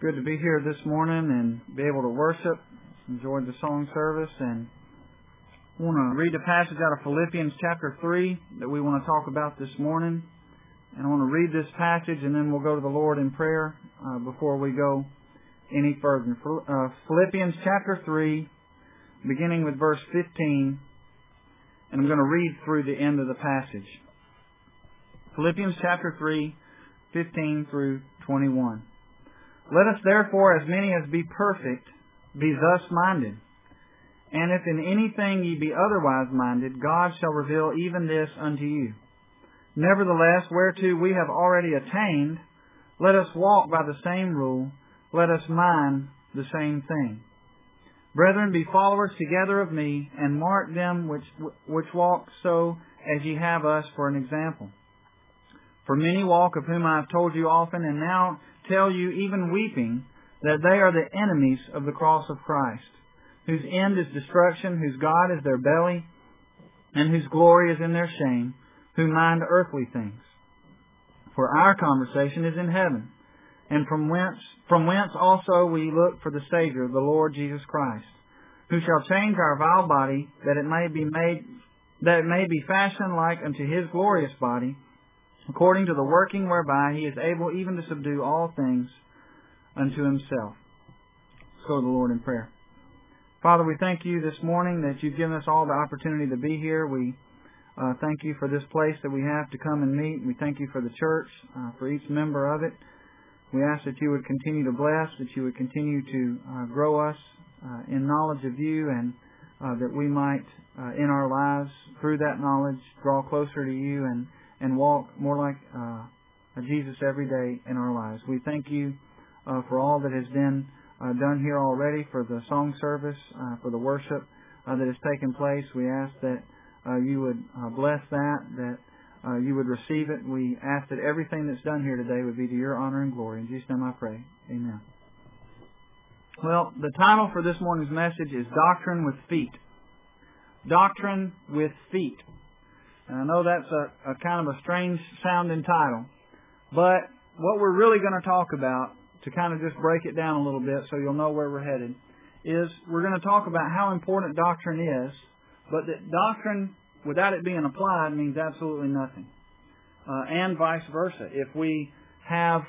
Good to be here this morning and be able to worship. Enjoyed the song service, and I want to read a passage out of Philippians chapter 3 that we want to talk about this morning. And I want to read this passage, and then we'll go to the Lord in prayer before we go any further. Philippians chapter 3, beginning with verse 15, and I'm going to read through the end of the passage. Philippians chapter 3, 15 through 21. Let us therefore, as many as be perfect, be thus minded. And if in anything ye be otherwise minded, God shall reveal even this unto you. Nevertheless, whereto we have already attained, let us walk by the same rule, let us mind the same thing. Brethren, be followers together of me, and mark them which walk so as ye have us for an example. For many walk, of whom I have told you often, and now tell you, even weeping, that they are the enemies of the cross of Christ, whose end is destruction, whose God is their belly, and whose glory is in their shame, who mind earthly things. For our conversation is in heaven, and from whence also we look for the Savior, the Lord Jesus Christ, who shall change our vile body, that it may be fashioned like unto His glorious body, according to the working whereby He is able even to subdue all things unto Himself. Let's go to the Lord in prayer. Father, we thank You this morning that You've given us all the opportunity to be here. We thank You for this place that we have to come and meet. We thank You for the church, for each member of it. We ask that You would continue to bless, that You would continue to grow us in knowledge of You, and that we might, in our lives, through that knowledge, draw closer to You and walk more like Jesus every day in our lives. We thank You for all that has been done here already, for the song service, for the worship that has taken place. We ask that You would bless that You would receive it. We ask that everything that's done here today would be to Your honor and glory. In Jesus' name I pray. Amen. Well, the title for this morning's message is Doctrine with Feet. Doctrine with Feet. And I know that's a kind of a strange sounding title, but what we're really going to talk about, to kind of just break it down a little bit so you'll know where we're headed, is we're going to talk about how important doctrine is, but that doctrine, without it being applied, means absolutely nothing. And vice versa. If we have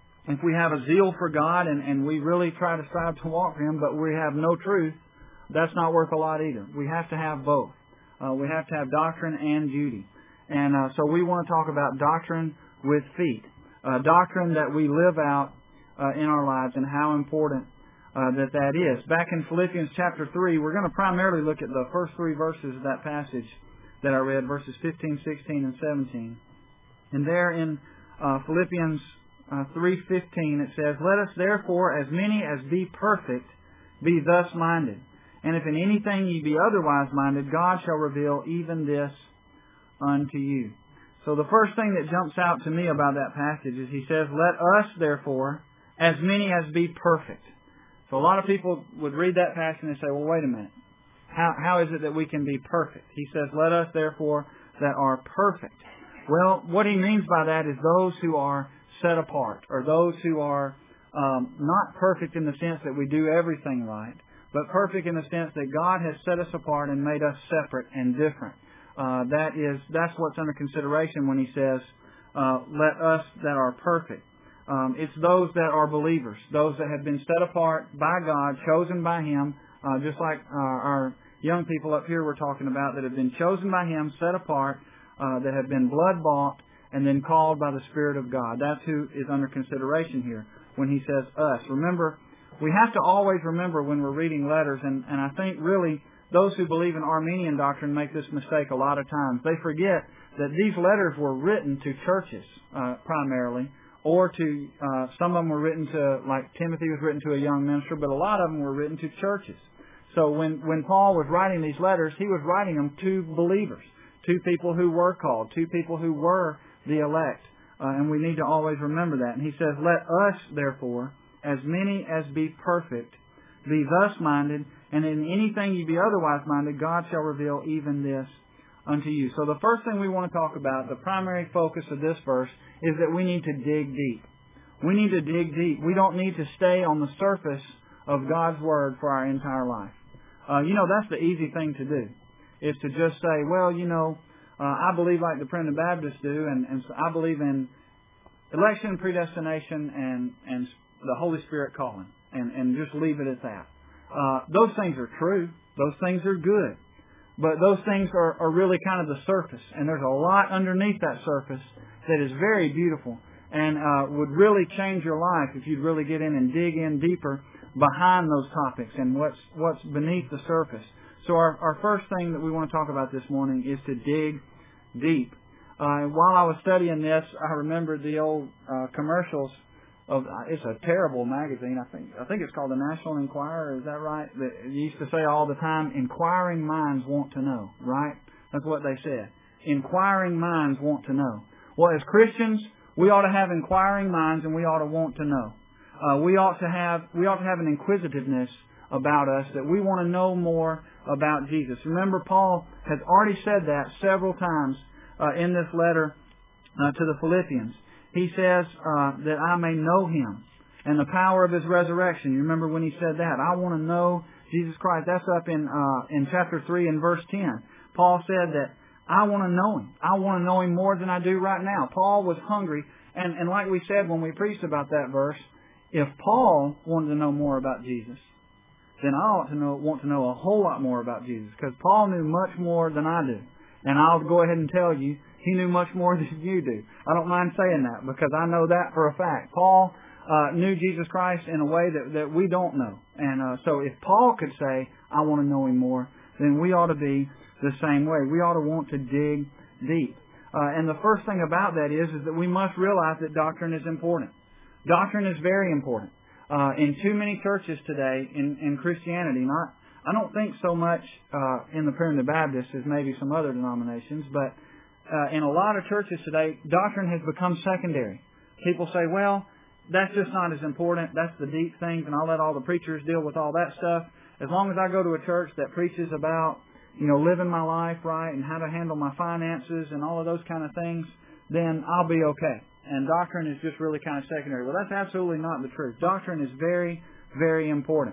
a zeal for God and we really try to strive to walk for Him, but we have no truth, that's not worth a lot either. We have to have both. We have to have doctrine and duty. And so we want to talk about doctrine with feet. Doctrine that we live out in our lives, and how important that is. Back in Philippians chapter 3, we're going to primarily look at the first three verses of that passage that I read, verses 15, 16, and 17. And there in Philippians 3:15 it says, Let us therefore, as many as be perfect, be thus minded. And if in anything ye be otherwise minded, God shall reveal even this unto you. So the first thing that jumps out to me about that passage is he says, Let us therefore, as many as be perfect. So a lot of people would read that passage and say, well, wait a minute. How is it that we can be perfect? He says, Let us therefore that are perfect. Well, what he means by that is those who are set apart, or those who are not perfect in the sense that we do everything right, but perfect in the sense that God has set us apart and made us separate and different. That's what's under consideration when he says, let us that are perfect. It's those that are believers, those that have been set apart by God, chosen by Him, just like our young people up here were talking about, that have been chosen by Him, set apart, that have been blood-bought, and then called by the Spirit of God. That's who is under consideration here when he says us. Remember, we have to always remember when we're reading letters, and I think really those who believe in Arminian doctrine make this mistake a lot of times. They forget that these letters were written to churches primarily, or to some of them were written to, like Timothy was written to a young minister, but a lot of them were written to churches. So when Paul was writing these letters, he was writing them to believers, to people who were called, to people who were the elect. And we need to always remember that. And he says, Let us therefore, as many as be perfect, be thus minded, and in anything ye be otherwise minded, God shall reveal even this unto you. So the first thing we want to talk about, the primary focus of this verse, is that we need to dig deep. We need to dig deep. We don't need to stay on the surface of God's Word for our entire life. That's the easy thing to do, is to just say, well, I believe like the Primitive Baptists do, and so I believe in election, predestination, and the Holy Spirit calling, and just leave it at that. Those things are true. Those things are good. But those things are really kind of the surface, and there's a lot underneath that surface that is very beautiful and would really change your life if you'd really get in and dig in deeper behind those topics and what's beneath the surface. So our first thing that we want to talk about this morning is to dig deep. While I was studying this, I remembered the old commercials of, it's a terrible magazine, I think it's called the National Enquirer, is that right? They used to say all the time, inquiring minds want to know, right? That's what they said. Inquiring minds want to know. Well, as Christians, we ought to have inquiring minds, and we ought to want to know. We ought to have an inquisitiveness about us, that we want to know more about Jesus. Remember, Paul has already said that several times in this letter to the Philippians. He says that I may know Him and the power of His resurrection. You remember when he said that? I want to know Jesus Christ. That's up in chapter 3 and verse 10. Paul said that I want to know Him. I want to know Him more than I do right now. Paul was hungry. And like we said when we preached about that verse, if Paul wanted to know more about Jesus, then I ought to want to know a whole lot more about Jesus, because Paul knew much more than I do. And I'll go ahead and tell you, he knew much more than you do. I don't mind saying that, because I know that for a fact. Paul knew Jesus Christ in a way that we don't know. And so if Paul could say, I want to know Him more, then we ought to be the same way. We ought to want to dig deep. And the first thing about that is that we must realize that doctrine is important. Doctrine is very important. In too many churches today, in Christianity, I don't think so much in the Primitive Baptists as maybe some other denominations, but in a lot of churches today, doctrine has become secondary. People say, well, that's just not as important. That's the deep things, and I'll let all the preachers deal with all that stuff. As long as I go to a church that preaches about, living my life right and how to handle my finances and all of those kind of things, then I'll be okay. And doctrine is just really kind of secondary. Well, that's absolutely not the truth. Doctrine is very, very important.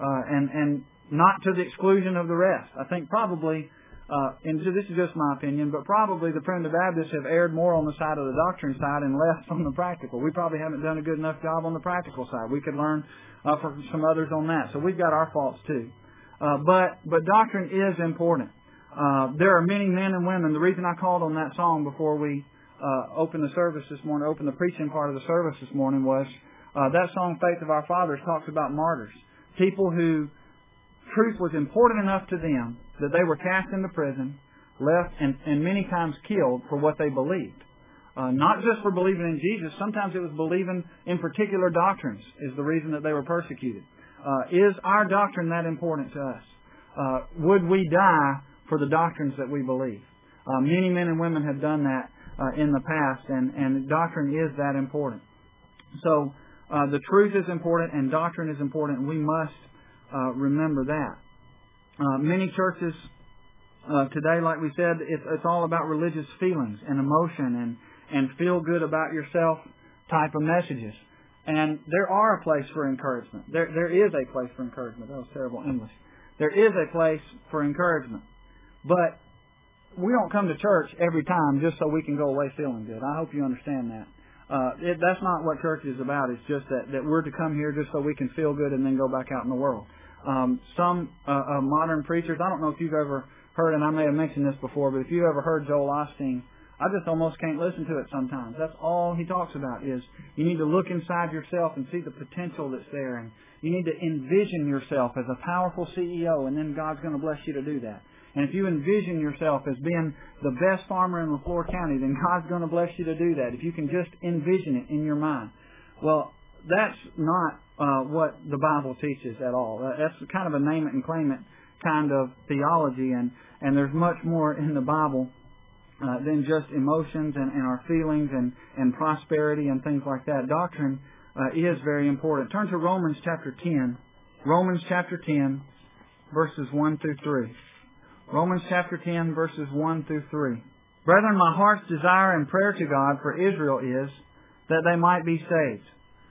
And not to the exclusion of the rest. I think probably, and this is just my opinion, but probably the Primitive Baptists have erred more on the side of the doctrine side and less on the practical. We probably haven't done a good enough job on the practical side. We could learn from some others on that. So we've got our faults too. But doctrine is important. There are many men and women. The reason I called on that song before we opened the service this morning, opened the preaching part of the service this morning, was that song, Faith of Our Fathers, talks about martyrs. People who truth was important enough to them that they were cast into prison, left, and many times killed for what they believed. Not just for believing in Jesus. Sometimes it was believing in particular doctrines is the reason that they were persecuted. Is our doctrine that important to us? Would we die for the doctrines that we believe? Many men and women have done that in the past, and doctrine is that important. So the truth is important, and doctrine is important, and we must remember that. Many churches today, like we said, it's all about religious feelings and emotion and feel good about yourself type of messages. And there are a place for encouragement. There is a place for encouragement. That was terrible English. There is a place for encouragement. But we don't come to church every time just so we can go away feeling good. I hope you understand that. That's not what church is about. It's just that we're to come here just so we can feel good and then go back out in the world. Some modern preachers, I don't know if you've ever heard, and I may have mentioned this before, but if you've ever heard Joel Osteen, I just almost can't listen to it sometimes. That's all he talks about is you need to look inside yourself and see the potential that's there. And you need to envision yourself as a powerful CEO, and then God's going to bless you to do that. And if you envision yourself as being the best farmer in LeFlore County, then God's going to bless you to do that. If you can just envision it in your mind. Well, that's not what the Bible teaches at all. That's kind of a name it and claim it kind of theology, and there's much more in the Bible than just emotions and our feelings and prosperity and things like that. Doctrine is very important. Turn to Romans chapter 10. Romans chapter 10, verses 1 through 3. Romans chapter 10, verses 1 through 3. Brethren, my heart's desire and prayer to God for Israel is that they might be saved.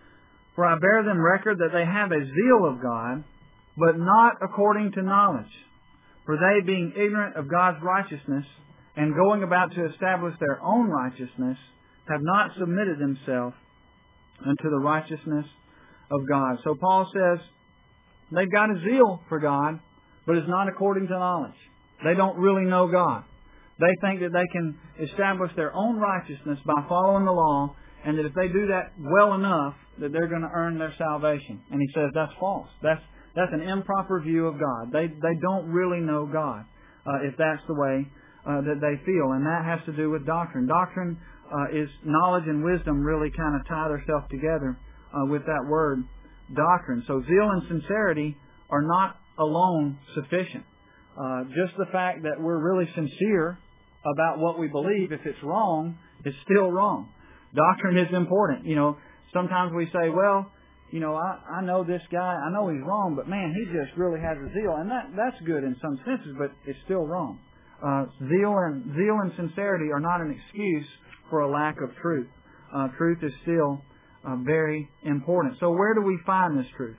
For I bear them record that they have a zeal of God, but not according to knowledge. For they, being ignorant of God's righteousness, and going about to establish their own righteousness, have not submitted themselves unto the righteousness of God. So Paul says they've got a zeal for God, but it's not according to knowledge. They don't really know God. They think that they can establish their own righteousness by following the law, and that if they do that well enough, that they're going to earn their salvation. And he says that's false. That's an improper view of God. They don't really know God if that's the way that they feel. And that has to do with doctrine. Doctrine is knowledge and wisdom really kind of tie themselves together with that word doctrine. So zeal and sincerity are not alone sufficient. Just the fact that we're really sincere about what we believe, if it's wrong, is still wrong. Doctrine is important. Sometimes we say, well, I know this guy, I know he's wrong, but man, he just really has a zeal. And that's good in some senses, but it's still wrong. Zeal and sincerity are not an excuse for a lack of truth. Truth is still very important. So where do we find this truth?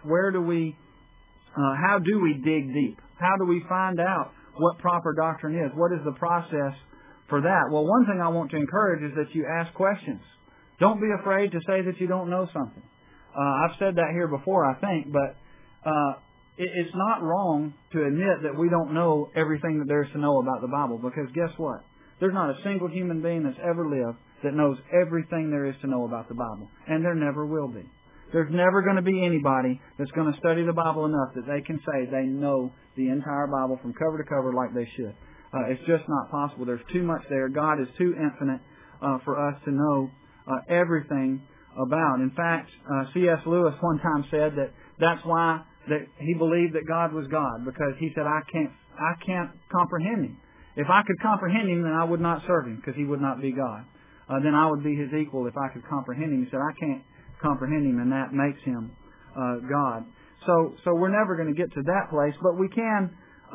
How do we dig deep? How do we find out what proper doctrine is? What is the process for that? Well, one thing I want to encourage is that you ask questions. Don't be afraid to say that you don't know something. I've said that here before, I think, but it's not wrong to admit that we don't know everything that there is to know about the Bible, because guess what? There's not a single human being that's ever lived that knows everything there is to know about the Bible, and there never will be. There's never going to be anybody that's going to study the Bible enough that they can say they know the entire Bible from cover to cover like they should. It's just not possible. There's too much there. God is too infinite for us to know everything about. In fact, C.S. Lewis one time said that that's why that he believed that God was God, because he said, I can't comprehend Him. If I could comprehend Him, then I would not serve Him, because He would not be God. Then I would be His equal if I could comprehend Him. He said, I can't comprehend Him, and that makes Him God. So we're never going to get to that place, but we can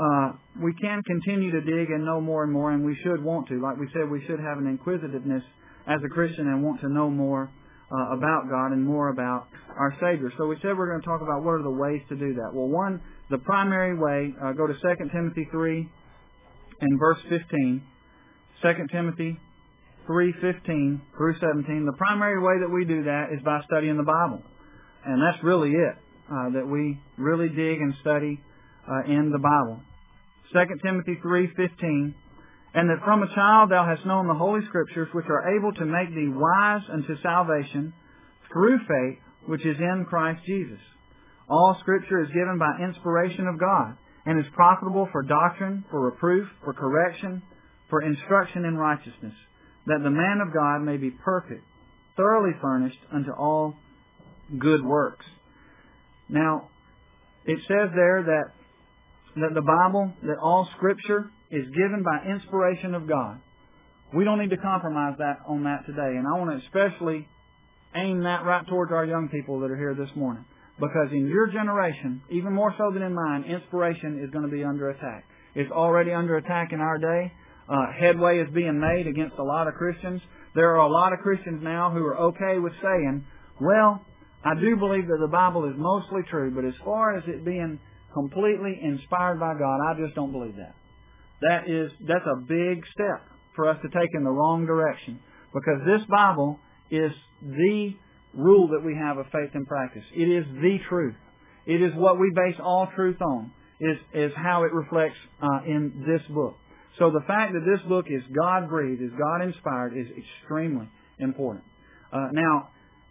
continue to dig and know more and more, and we should want to. Like we said, we should have an inquisitiveness as a Christian and want to know more about God and more about our Savior. So we said we're going to talk about what are the ways to do that. Well, the primary way, go to 2 Timothy 3 and verse 15. 2 Timothy 3:15 through 17. The primary way that we do that is by studying the Bible. And that's really it, that we really dig and study in the Bible. 2 Timothy 3:15. And that from a child thou hast known the Holy Scriptures, which are able to make thee wise unto salvation through faith, which is in Christ Jesus. All Scripture is given by inspiration of God, and is profitable for doctrine, for reproof, for correction, for instruction in righteousness, that the man of God may be perfect, thoroughly furnished unto all good works. Now, it says there that the Bible, that all Scripture is given by inspiration of God. We don't need to compromise on that today. And I want to especially aim that right towards our young people that are here this morning. Because in your generation, even more so than in mine, inspiration is going to be under attack. It's already under attack in our day. Headway is being made against a lot of Christians. There are a lot of Christians now who are okay with saying, well, I do believe that the Bible is mostly true, but as far as it being completely inspired by God, I just don't believe that. That's a big step for us to take in the wrong direction, because this Bible is the rule that we have of faith and practice. It is the truth. It is what we base all truth on, is how it reflects in this book. So the fact that this book is God-breathed, is God-inspired, is extremely important. Now,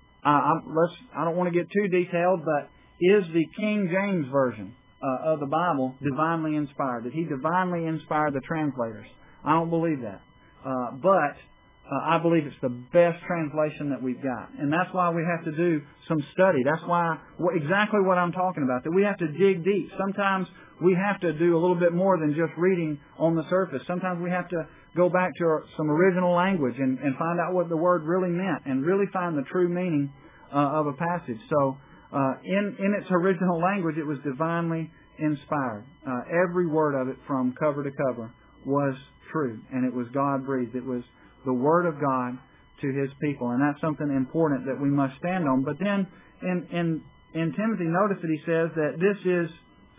I don't want to get too detailed, but is the King James Version of the Bible divinely inspired? Did He divinely inspire the translators? I don't believe that. But I believe it's the best translation that we've got. And that's why we have to do some study. That's why, exactly what I'm talking about, that we have to dig deep. Sometimes we have to do a little bit more than just reading on the surface. Sometimes we have to go back to some original language and find out what the word really meant and really find the true meaning of a passage. So, in its original language, it was divinely inspired. Every word of it from cover to cover was true, and it was God-breathed. It was the Word of God to His people, and that's something important that we must stand on. But then in Timothy, notice that he says that this is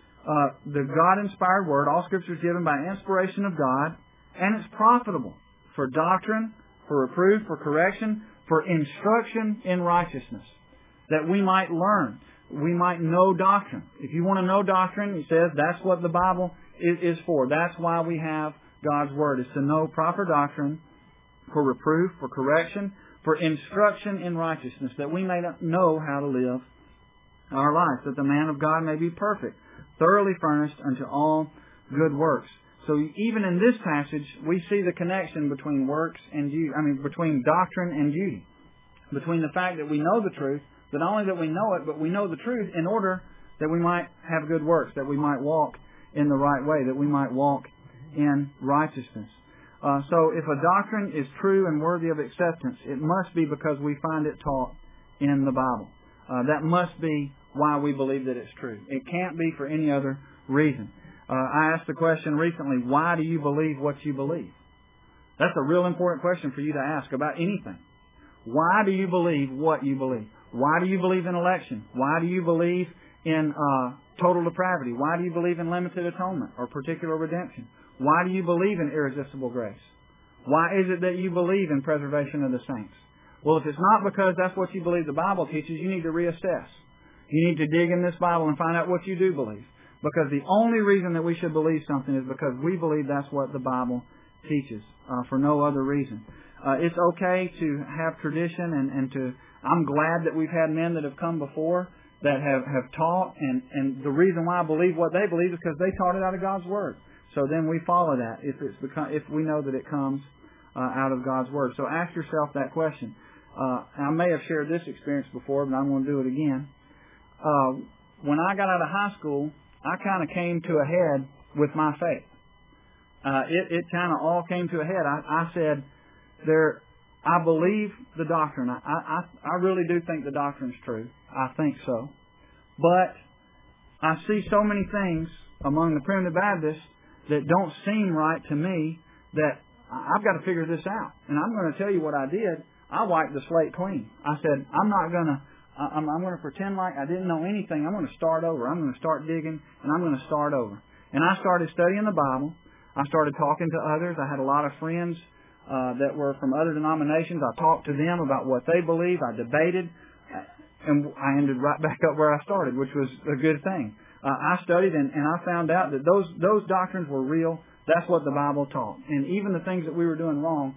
the God-inspired Word. All Scripture is given by inspiration of God, and it's profitable for doctrine, for reproof, for correction, for instruction in righteousness, that we might learn, we might know doctrine. If you want to know doctrine, he says that's what the Bible is for. That's why we have God's Word, is to know proper doctrine, for reproof, for correction, for instruction in righteousness, that we may know how to live our life, that the man of God may be perfect, thoroughly furnished unto all good works. So even in this passage, we see the connection between works and between doctrine and duty, between the fact that we know the truth, but not only that we know it, but we know the truth in order that we might have good works, that we might walk in the right way, that we might walk in righteousness. So if a doctrine is true and worthy of acceptance, it must be because we find it taught in the Bible. That must be why we believe that it's true. It can't be for any other reason. I asked the question recently, why do you believe what you believe? That's a real important question for you to ask about anything. Why do you believe what you believe? Why do you believe in election? Why do you believe in total depravity? Why do you believe in limited atonement or particular redemption? Why do you believe in irresistible grace? Why is it that you believe in preservation of the saints? Well, if it's not because that's what you believe the Bible teaches, you need to reassess. You need to dig in this Bible and find out what you do believe. Because the only reason that we should believe something is because we believe that's what the Bible teaches, for no other reason. It's okay to have tradition and to... I'm glad that we've had men that have come before that have taught, and the reason why I believe what they believe is because they taught it out of God's Word. So then we follow that if we know that it comes out of God's Word. So ask yourself that question. I may have shared this experience before, but I'm going to do it again. When I got out of high school, I kind of came to a head with my faith. It kind of all came to a head. I said, I believe the doctrine. I really do think the doctrine's true. I think so. But I see so many things among the Primitive Baptists that don't seem right to me that I've got to figure this out. And I'm going to tell you what I did. I wiped the slate clean. I said, I'm going to pretend like I didn't know anything. I'm going to start over. I'm going to start digging, and I'm going to start over. And I started studying the Bible. I started talking to others. I had a lot of friends that were from other denominations. I talked to them about what they believe. I debated, and I ended right back up where I started, which was a good thing. I studied, and I found out that those doctrines were real. That's what the Bible taught. And even the things that we were doing wrong,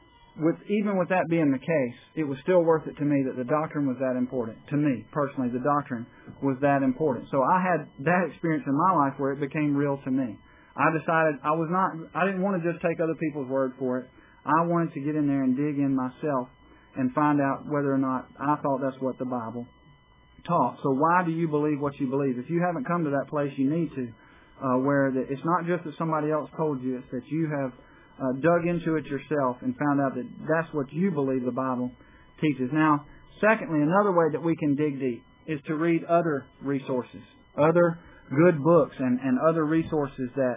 even with that being the case, it was still worth it to me that the doctrine was that important. To me, personally, the doctrine was that important. So I had that experience in my life where it became real to me. I decided I didn't want to just take other people's word for it. I wanted to get in there and dig in myself and find out whether or not I thought that's what the Bible taught. So why do you believe what you believe? If you haven't come to that place, you need to, where it's not just that somebody else told you, it's that you have dug into it yourself and found out that that's what you believe the Bible teaches. Now, secondly, another way that we can dig deep is to read other resources, other good books and other resources that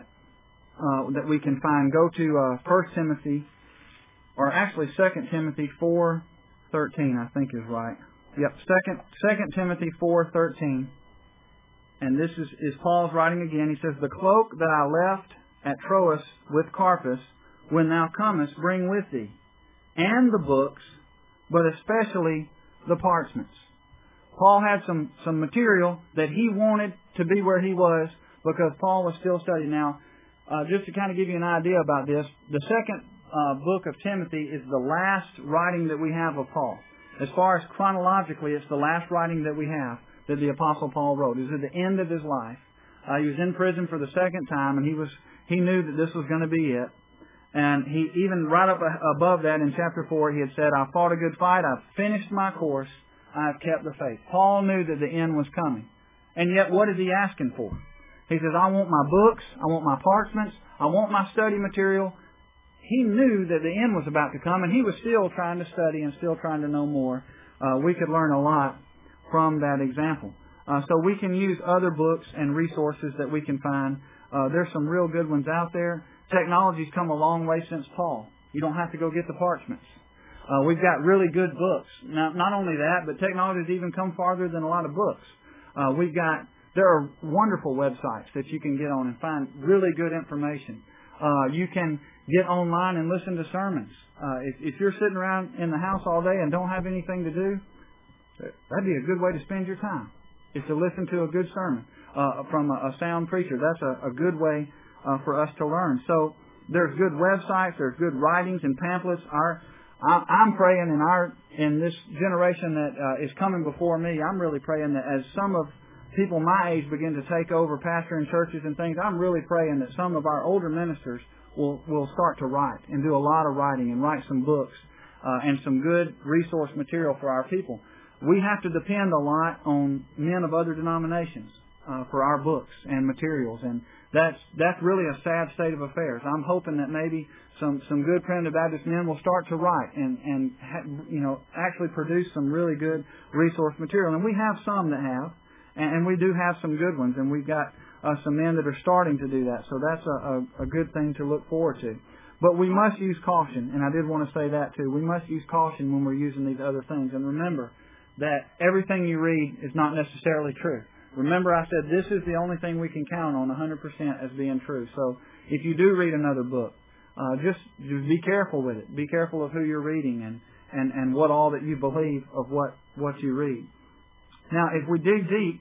we can find. Go to 1 Timothy, or actually 2 Timothy 4:13, I think is right. Yep, 2 Timothy 4:13. And this is Paul's writing again. He says, "The cloak that I left at Troas with Carpus, when thou comest, bring with thee, and the books, but especially the parchments." Paul had some material that he wanted to be where he was because Paul was still studying. Now, just to kind of give you an idea about this, the second book of Timothy is the last writing that we have of Paul. As far as chronologically, it's the last writing that we have that the Apostle Paul wrote. It was at the end of his life. He was in prison for the second time, and he knew that this was going to be it. And he even right up above that in chapter 4, he had said, "I fought a good fight, I've finished my course, I have kept the faith." Paul knew that the end was coming. And yet, what is he asking for? He says, "I want my books, I want my parchments, I want my study material." He knew that the end was about to come, and he was still trying to study and still trying to know more. We could learn a lot from that example. So we can use other books and resources that we can find. There's some real good ones out there. Technology's come a long way since Paul. You don't have to go get the parchments. We've got really good books. Now, not only that, but technology has even come farther than a lot of books. There are wonderful websites that you can get on and find really good information. You can get online and listen to sermons. If you're sitting around in the house all day and don't have anything to do, that'd be a good way to spend your time, is to listen to a good sermon from a sound preacher. That's a good way for us to learn. So there's good websites, there's good writings and pamphlets. I'm praying in this generation that is coming before me, I'm really praying that as some of people my age begin to take over pastoring churches and things, I'm really praying that some of our older ministers will start to write and do a lot of writing and write some books and some good resource material for our people. We have to depend a lot on men of other denominations for our books and materials, and that's really a sad state of affairs. I'm hoping that maybe some good primitive Baptist men will start to write and actually produce some really good resource material. And we have some that have, and we do have some good ones, and we've got some men that are starting to do that. So that's a good thing to look forward to. But we must use caution, and I did want to say that too. We must use caution when we're using these other things. And remember that everything you read is not necessarily true. Remember, I said this is the only thing we can count on 100% as being true. So if you do read another book, just be careful with it. Be careful of who you're reading and what all that you believe of what you read. Now, if we dig deep,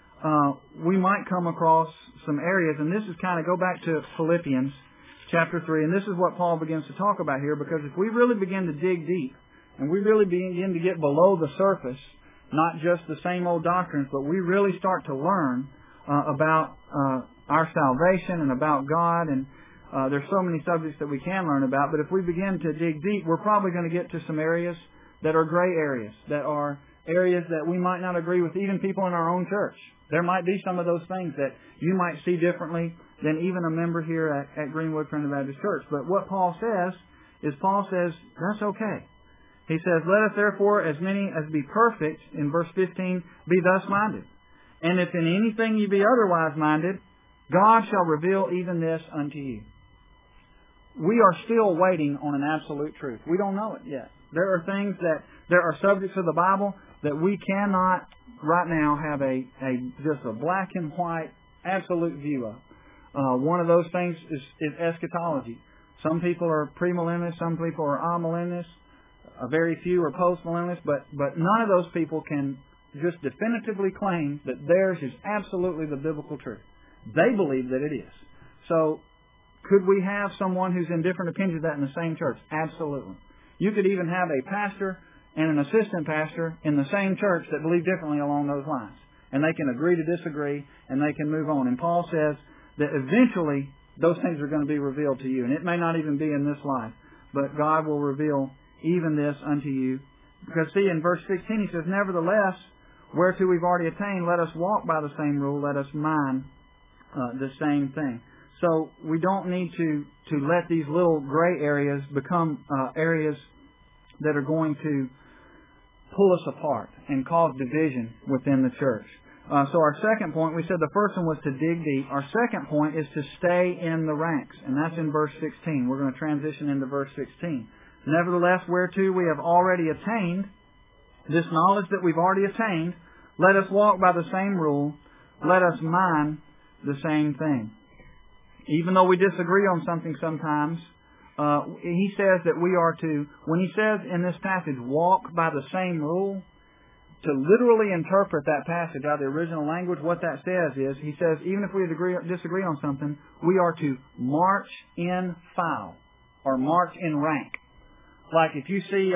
we might come across some areas, and this is kind of go back to Philippians chapter 3, and this is what Paul begins to talk about here, because if we really begin to dig deep, and we really begin to get below the surface, not just the same old doctrines, but we really start to learn about our salvation and about God, and there's so many subjects that we can learn about, but if we begin to dig deep, we're probably going to get to some areas that are gray areas, that are areas that we might not agree with even people in our own church. There might be some of those things that you might see differently than even a member here at Greenwood Primitive Baptist Church. But what Paul says that's okay. He says, let us therefore, as many as be perfect, in verse 15, be thus minded. And if in anything you be otherwise minded, God shall reveal even this unto you. We are still waiting on an absolute truth. We don't know it yet. There are subjects of the Bible that we cannot right now have just a black and white absolute view of. One of those things is eschatology. Some people are premillennialists, some people are amillennialists. Very few are postmillennialists, but none of those people can just definitively claim that theirs is absolutely the biblical truth. They believe that it is. So, could we have someone who's in different opinions of that in the same church? Absolutely. You could even have a pastor and an assistant pastor in the same church that believe differently along those lines. And they can agree to disagree, and they can move on. And Paul says that eventually those things are going to be revealed to you. And it may not even be in this life, but God will reveal even this unto you. Because see, in verse 16 he says, nevertheless, whereto we've already attained, let us walk by the same rule, let us mind the same thing. So we don't need to let these little gray areas become areas that are going to pull us apart and cause division within the church. So our second point, we said the first one was to dig deep. Our second point is to stay in the ranks, and that's in verse 16. We're going to transition into verse 16. Nevertheless, whereto we have already attained, this knowledge that we've already attained, let us walk by the same rule, let us mind the same thing. Even though we disagree on something sometimes, he says that we are to, when he says in this passage, walk by the same rule, to literally interpret that passage out of the original language, what that says is, he says, even if we disagree on something, we are to march in file, or march in rank. Like if you see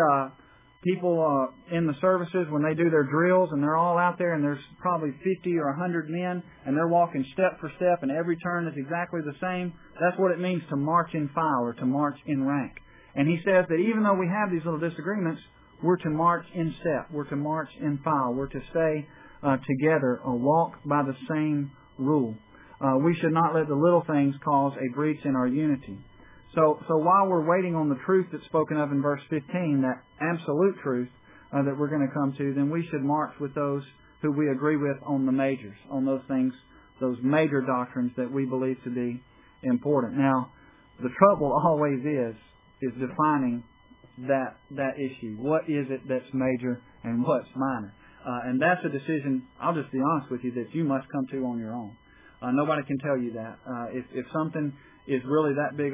people in the services when they do their drills and they're all out there and there's probably 50 or 100 men and they're walking step for step and every turn is exactly the same, that's what it means to march in file or to march in rank. And he says that even though we have these little disagreements, we're to march in step, we're to march in file, we're to stay together or walk by the same rule. We should not let the little things cause a breach in our unity. So while we're waiting on the truth that's spoken of in verse 15, that absolute truth that we're going to come to, then we should march with those who we agree with on the majors, on those things, those major doctrines that we believe to be important. Now, the trouble always is defining that issue? What is it that's major and what's minor? And that's a decision, I'll just be honest with you, that you must come to on your own. Nobody can tell you that. If something is really that big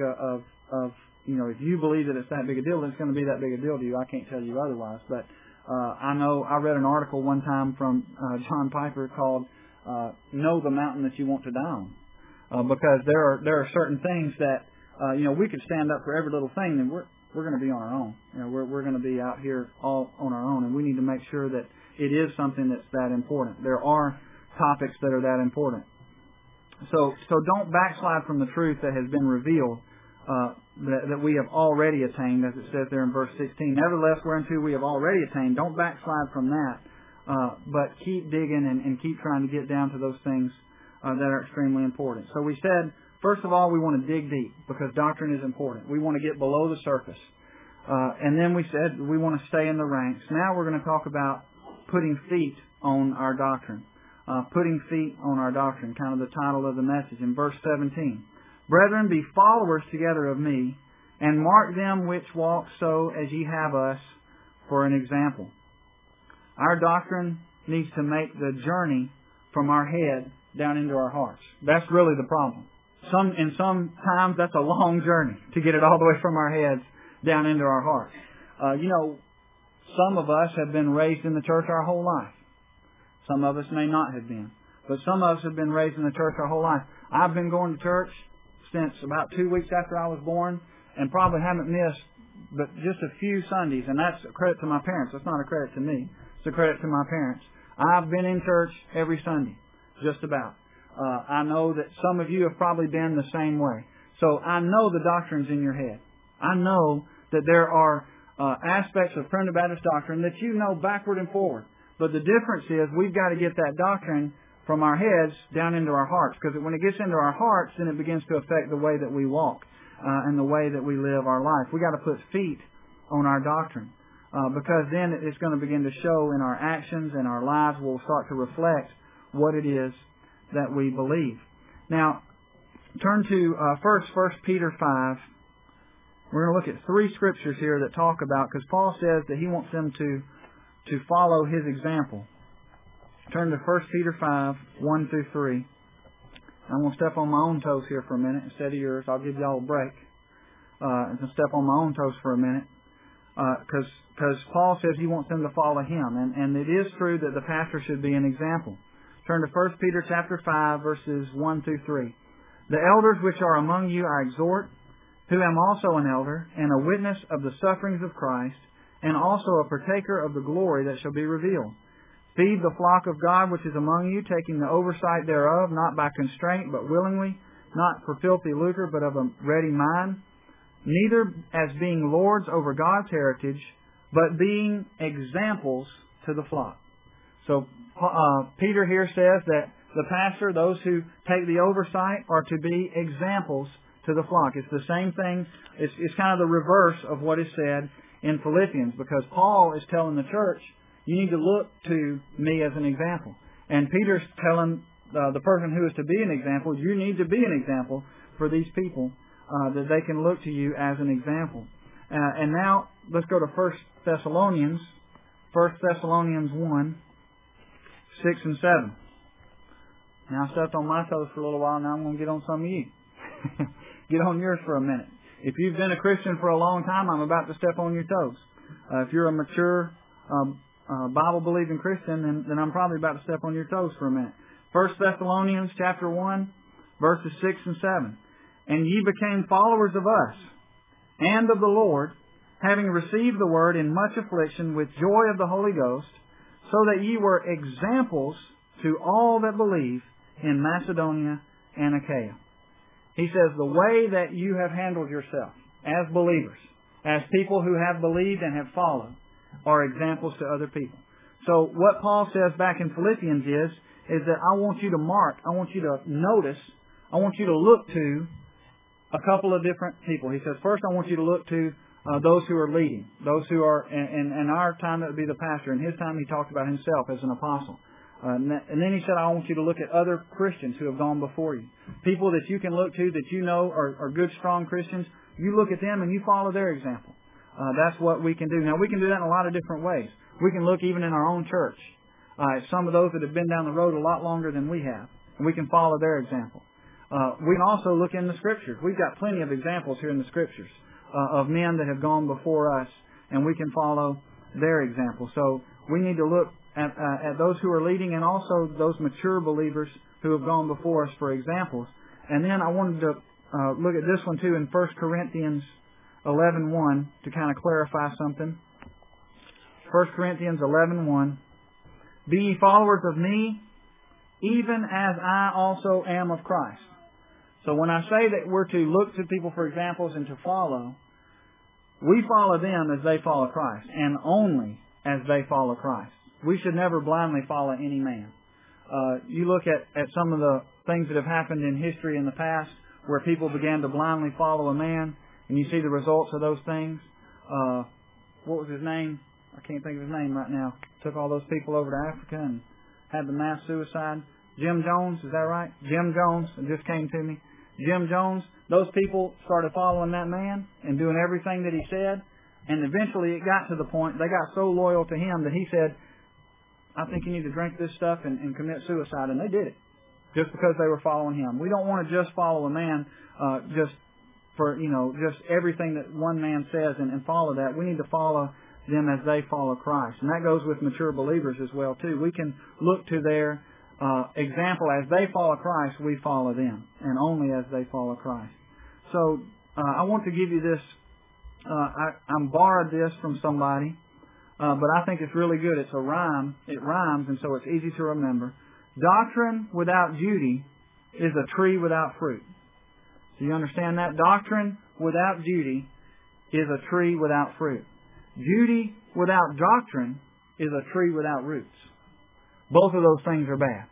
if you believe that it's that big a deal, then it's going to be that big a deal to you. I can't tell you otherwise. But I read an article one time from John Piper called "Know the Mountain That You Want to Die On," because there are certain things that we could stand up for every little thing, and we're going to be on our own. We're going to be out here all on our own, and we need to make sure that it is something that's that important. There are topics that are that important. So don't backslide from the truth that has been revealed, that we have already attained, as it says there in verse 16. Nevertheless, whereunto we have already attained, don't backslide from that, but keep digging and keep trying to get down to those things that are extremely important. So we said, first of all, we want to dig deep because doctrine is important. We want to get below the surface. And then we said we want to stay in the ranks. Now we're going to talk about putting feet on our doctrine. Putting feet on our doctrine, kind of the title of the message in verse 17. Brethren, be followers together of me, and mark them which walk so as ye have us for an example. Our doctrine needs to make the journey from our head down into our hearts. That's really the problem. Sometimes that's a long journey to get it all the way from our heads down into our hearts. Some of us have been raised in the church our whole life. Some of us may not have been. But some of us have been raised in the church our whole life. I've been going to church since about 2 weeks after I was born and probably haven't missed but just a few Sundays. And that's a credit to my parents. That's not a credit to me. It's a credit to my parents. I've been in church every Sunday, just about. I know that some of you have probably been the same way. So I know the doctrine's in your head. I know that there are aspects of Primitive Baptist doctrine that you know backward and forward. But the difference is we've got to get that doctrine from our heads down into our hearts. Because when it gets into our hearts, then it begins to affect the way that we walk and the way that we live our life. We've got to put feet on our doctrine. Because then it's going to begin to show in our actions and our lives will start to reflect what it is that we believe. Now, turn to first 1 Peter 5. We're going to look at 3 scriptures here that talk about, because Paul says that he wants them to follow his example. Turn to 1 Peter 5, 1 through 3. I'm going to step on my own toes here for a minute instead of yours. I'll give y'all a break and step on my own toes for a minute. Because Paul says he wants them to follow him. And it is true that the pastor should be an example. Turn to 1 Peter chapter 5, verses 1 through 3. The elders which are among you I exhort, who am also an elder, and a witness of the sufferings of Christ, and also a partaker of the glory that shall be revealed. Feed the flock of God which is among you, taking the oversight thereof, not by constraint, but willingly, not for filthy lucre, but of a ready mind, neither as being lords over God's heritage, but being examples to the flock. So Peter here says that the pastor, those who take the oversight, are to be examples to the flock. It's the same thing. It's kind of the reverse of what is said in Philippians, because Paul is telling the church, you need to look to me as an example. And Peter's telling the person who is to be an example, you need to be an example for these people, that they can look to you as an example. And now, let's go to 1 Thessalonians 1, 6 and 7. Now I stepped on my toes for a little while, now I'm going to get on some of you. Get on yours for a minute. If you've been a Christian for a long time, I'm about to step on your toes. If you're a mature Bible-believing Christian, then I'm probably about to step on your toes for a minute. 1 Thessalonians chapter 1, verses 6 and 7. And ye became followers of us and of the Lord, having received the word in much affliction with joy of the Holy Ghost, so that ye were examples to all that believe in Macedonia and Achaia. He says the way that you have handled yourself as believers, as people who have believed and have followed, are examples to other people. So what Paul says back in Philippians is that I want you to mark, I want you to notice, I want you to look to a couple of different people. He says, first I want you to look to those who are leading, those who are, in our time that would be the pastor. In his time he talked about himself as an apostle. And then he said, I want you to look at other Christians who have gone before you. People that you can look to that you know are good, strong Christians. You look at them and you follow their example. That's what we can do. Now, we can do that in a lot of different ways. We can look even in our own church at some of those that have been down the road a lot longer than we have, and we can follow their example. We can also look in the Scriptures. We've got plenty of examples here in the Scriptures of men that have gone before us, and we can follow their example. So we need to look at those who are leading and also those mature believers who have gone before us for examples. And then I wanted to look at this one too in 1 Corinthians 11:1 to kind of clarify something. 1 Corinthians 11:1. Be ye followers of me, even as I also am of Christ. So when I say that we're to look to people for examples and to follow, we follow them as they follow Christ, and only as they follow Christ. We should never blindly follow any man. You look at some of the things that have happened in history in the past where people began to blindly follow a man, and you see the results of those things. What was his name? I can't think of his name right now. Took all those people over to Africa and had the mass suicide. Jim Jones, is that right? Jim Jones, it just came to me. Jim Jones, those people started following that man and doing everything that he said, and eventually it got to the point, they got so loyal to him that he said, I think you need to drink this stuff and commit suicide, and they did it, just because they were following him. We don't want to just follow a man just for, just everything that one man says and follow that. We need to follow them as they follow Christ. And that goes with mature believers as well, too. We can look to their example. As they follow Christ, we follow them, and only as they follow Christ. So I want to give you this. I borrowed this from somebody, but I think it's really good. It's a rhyme. It rhymes, and so it's easy to remember. Doctrine without duty is a tree without fruit. So you understand that? Doctrine without duty is a tree without fruit. Duty without doctrine is a tree without roots. Both of those things are bad.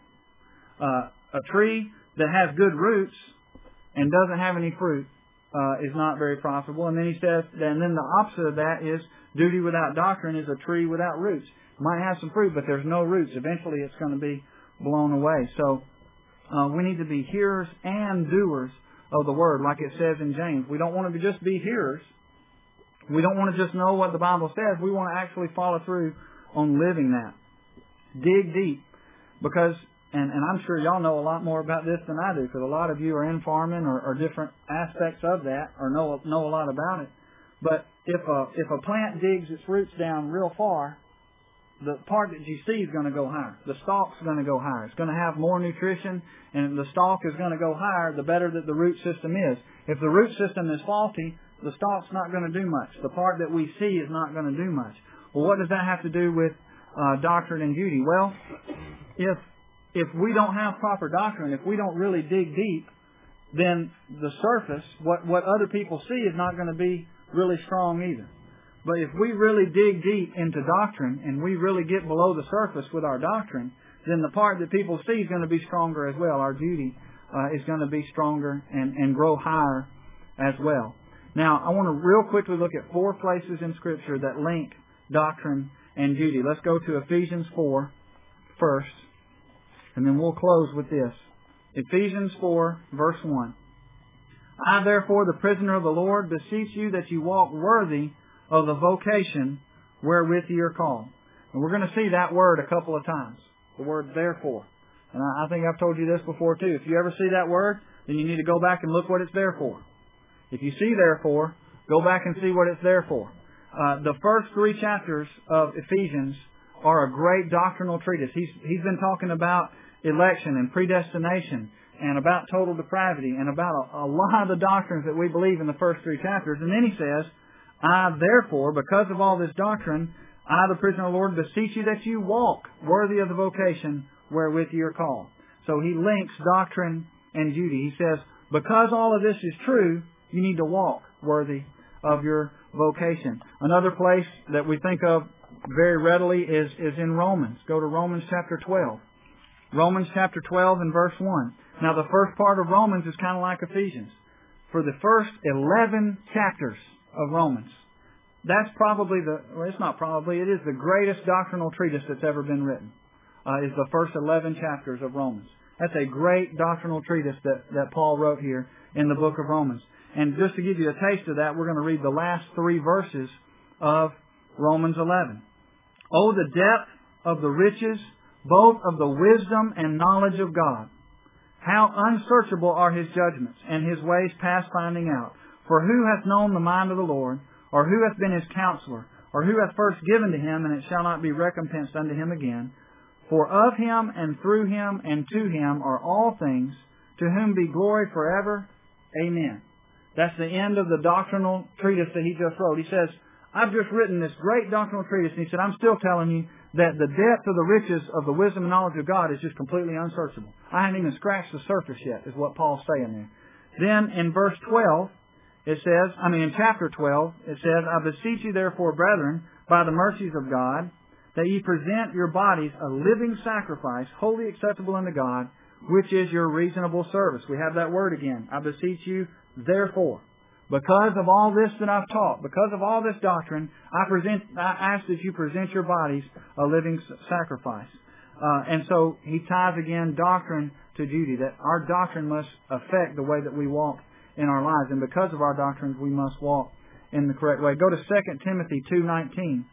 A tree that has good roots and doesn't have any fruit is not very profitable. And then he says, and then the opposite of that is duty without doctrine is a tree without roots. Might have some fruit, but there's no roots. Eventually it's going to be blown away. So we need to be hearers and doers of the Word, like it says in James. We don't want to just be hearers. We don't want to just know what the Bible says. We want to actually follow through on living that. Dig deep, because, and I'm sure y'all know a lot more about this than I do, because a lot of you are in farming or different aspects of that, or know a lot about it. But if a plant digs its roots down real far, the part that you see is going to go higher. The stalk's going to go higher. It's going to have more nutrition, and the stalk is going to go higher the better that the root system is. If the root system is faulty, the stalk's not going to do much. The part that we see is not going to do much. Well, what does that have to do with doctrine and duty? Well, if we don't have proper doctrine, if we don't really dig deep, then the surface, what other people see, is not going to be really strong either. But if we really dig deep into doctrine and we really get below the surface with our doctrine, then the part that people see is going to be stronger as well. Our duty is going to be stronger and grow higher as well. Now, I want to real quickly look at 4 places in Scripture that link doctrine and duty. Let's go to Ephesians 4 first, and then we'll close with this. Ephesians 4, verse 1. I, therefore, the prisoner of the Lord, beseech you that you walk worthy of the vocation wherewith ye are called. And we're going to see that word a couple of times, the word therefore. And I think I've told you this before too. If you ever see that word, then you need to go back and look what it's there for. If you see therefore, go back and see what it's there for. The first 3 chapters of Ephesians are a great doctrinal treatise. He's been talking about election and predestination and about total depravity and about a lot of the doctrines that we believe in the first 3 chapters. And then he says, I, therefore, because of all this doctrine, I, the prisoner of the Lord, beseech you that you walk worthy of the vocation wherewith you are called. So he links doctrine and duty. He says, because all of this is true, you need to walk worthy of your vocation. Another place that we think of very readily is in Romans. Go to Romans chapter 12. Romans chapter 12 and verse 1. Now the first part of Romans is kind of like Ephesians. For the first 11 chapters of Romans, that's probably it is the greatest doctrinal treatise that's ever been written, is the first 11 chapters of Romans. That's a great doctrinal treatise that Paul wrote here in the book of Romans. And just to give you a taste of that, we're going to read the last 3 verses of Romans 11. Oh, the depth of the riches, both of the wisdom and knowledge of God. How unsearchable are His judgments, and His ways past finding out. For who hath known the mind of the Lord, or who hath been His counselor, or who hath first given to Him, and it shall not be recompensed unto Him again? For of Him, and through Him, and to Him are all things, to whom be glory forever. Amen. That's the end of the doctrinal treatise that he just wrote. He says, I've just written this great doctrinal treatise, and he said, I'm still telling you that the depth of the riches of the wisdom and knowledge of God is just completely unsearchable. I haven't even scratched the surface yet, is what Paul's saying there. Then in verse 12, in chapter 12, it says, I beseech you therefore, brethren, by the mercies of God, that ye present your bodies a living sacrifice, wholly acceptable unto God, which is your reasonable service. We have that word again. I beseech you therefore. Because of all this that I've taught, because of all this doctrine, I ask that you present your bodies a living sacrifice. And so he ties again doctrine to duty, that our doctrine must affect the way that we walk in our lives. And because of our doctrines, we must walk in the correct way. Go to 2 Timothy 2:19.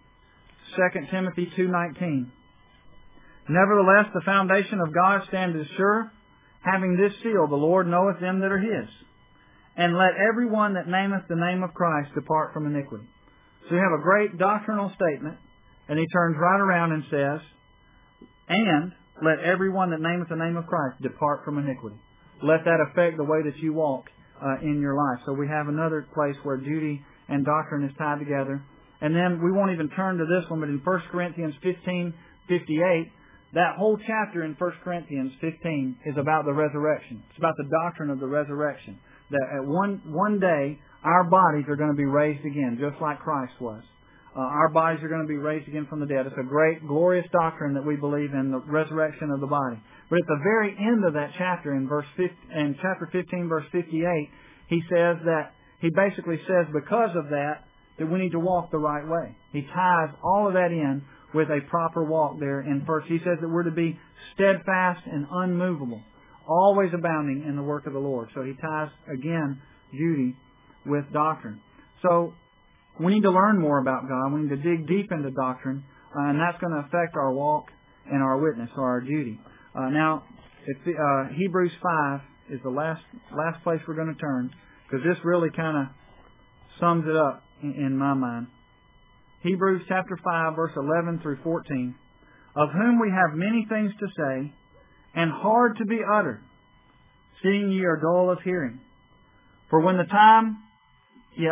2 Timothy 2:19. Nevertheless, the foundation of God standeth sure, having this seal, the Lord knoweth them that are His. And let every one that nameth the name of Christ depart from iniquity. So you have a great doctrinal statement, and he turns right around and says, and let every one that nameth the name of Christ depart from iniquity. Let that affect the way that you walk in your life. So we have another place where duty and doctrine is tied together. And then we won't even turn to this one, but in 1 Corinthians 15:58, that whole chapter in 1 Corinthians 15 is about the resurrection. It's about the doctrine of the resurrection. That at one day, our bodies are going to be raised again, just like Christ was. Our bodies are going to be raised again from the dead. It's a great, glorious doctrine that we believe in, the resurrection of the body. But at the very end of that chapter, in chapter 15, verse 58, he basically says because of that we need to walk the right way. He ties all of that in with a proper walk there in first. He says that we're to be steadfast and unmovable, always abounding in the work of the Lord. So he ties, again, duty with doctrine. So we need to learn more about God. We need to dig deep into doctrine, and that's going to affect our walk and our witness, or our duty. Now, Hebrews 5 is the last place we're going to turn, because this really kind of sums it up in my mind. Hebrews chapter 5, verse 11 through 14. Of whom we have many things to say, and hard to be uttered, seeing ye are dull of hearing. For the time ye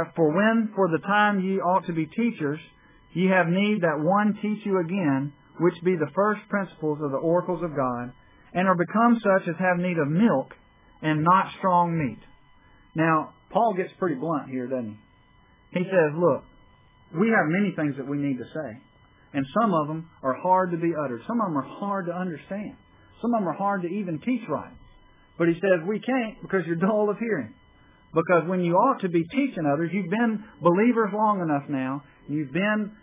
ought to be teachers, ye have need that one teach you again, which be the first principles of the oracles of God, and are become such as have need of milk, and not strong meat. Now, Paul gets pretty blunt here, doesn't he? He says, look, we have many things that we need to say, and some of them are hard to be uttered. Some of them are hard to understand. Some of them are hard to even teach right. But he says, we can't because you're dull of hearing. Because when you ought to be teaching others, you've been believers long enough now, you've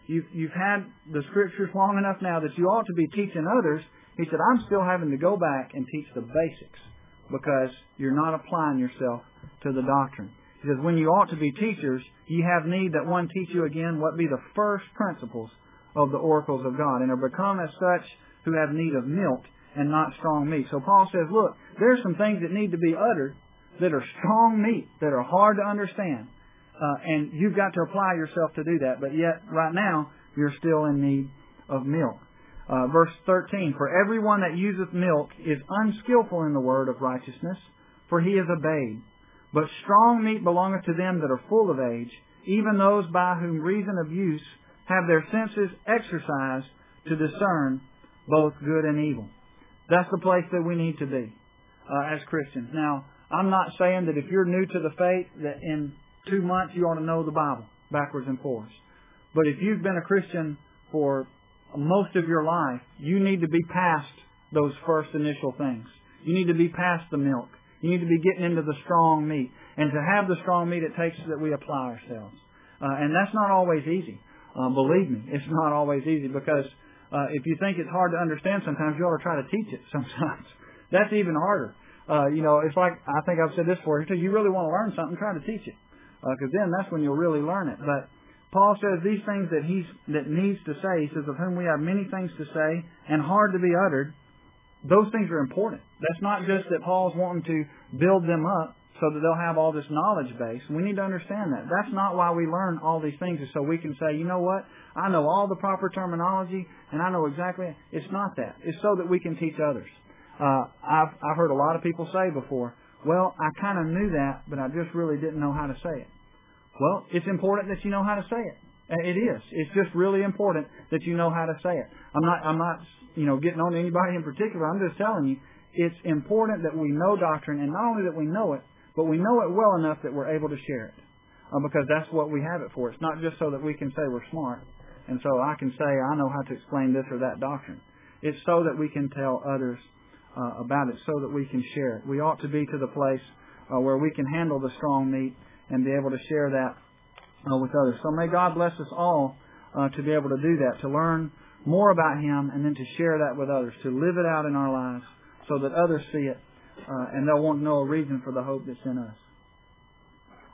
had the Scriptures long enough now that you ought to be teaching others. He said, I'm still having to go back and teach the basics because you're not applying yourself to the doctrine. He says, when you ought to be teachers, ye have need that one teach you again what be the first principles of the oracles of God, and are become as such who have need of milk and not strong meat. So Paul says, look, there's some things that need to be uttered that are strong meat, that are hard to understand. And you've got to apply yourself to do that. But yet, right now, you're still in need of milk. Verse 13, for everyone that useth milk is unskillful in the word of righteousness, for he is a babe. But strong meat belongeth to them that are full of age, even those by whom reason of use have their senses exercised to discern both good and evil. That's the place that we need to be as Christians. Now, I'm not saying that if you're new to the faith that in 2 months you ought to know the Bible backwards and forwards. But if you've been a Christian for most of your life, you need to be past those first initial things. You need to be past the milk. You need to be getting into the strong meat. And to have the strong meat, it takes that we apply ourselves. And that's not always easy. Believe me, it's not always easy because if you think it's hard to understand sometimes, you ought to try to teach it sometimes. That's even harder. It's like, I think I've said this before, you really want to learn something, try to teach it. Because then that's when you'll really learn it. But Paul says these things that needs to say. He says, of whom we have many things to say and hard to be uttered. Those things are important. That's not just that Paul's wanting to build them up so that they'll have all this knowledge base. We need to understand that. That's not why we learn all these things, is so we can say, you know what, I know all the proper terminology and I know exactly. It's not that. It's so that we can teach others. I've heard a lot of people say before, well, I kind of knew that, but I just really didn't know how to say it. Well, it's important that you know how to say it. It is. It's just really important that you know how to say it. I'm not getting on to anybody in particular. I'm just telling you, it's important that we know doctrine, and not only that we know it, but we know it well enough that we're able to share it. Because that's what we have it for. It's not just so that we can say we're smart, and so I can say I know how to explain this or that doctrine. It's so that we can tell others about it, so that we can share it. We ought to be to the place where we can handle the strong meat and be able to share that with others. So may God bless us all to be able to do that, to learn more about Him and then to share that with others, to live it out in our lives so that others see it and they'll want to know a reason for the hope that's in us.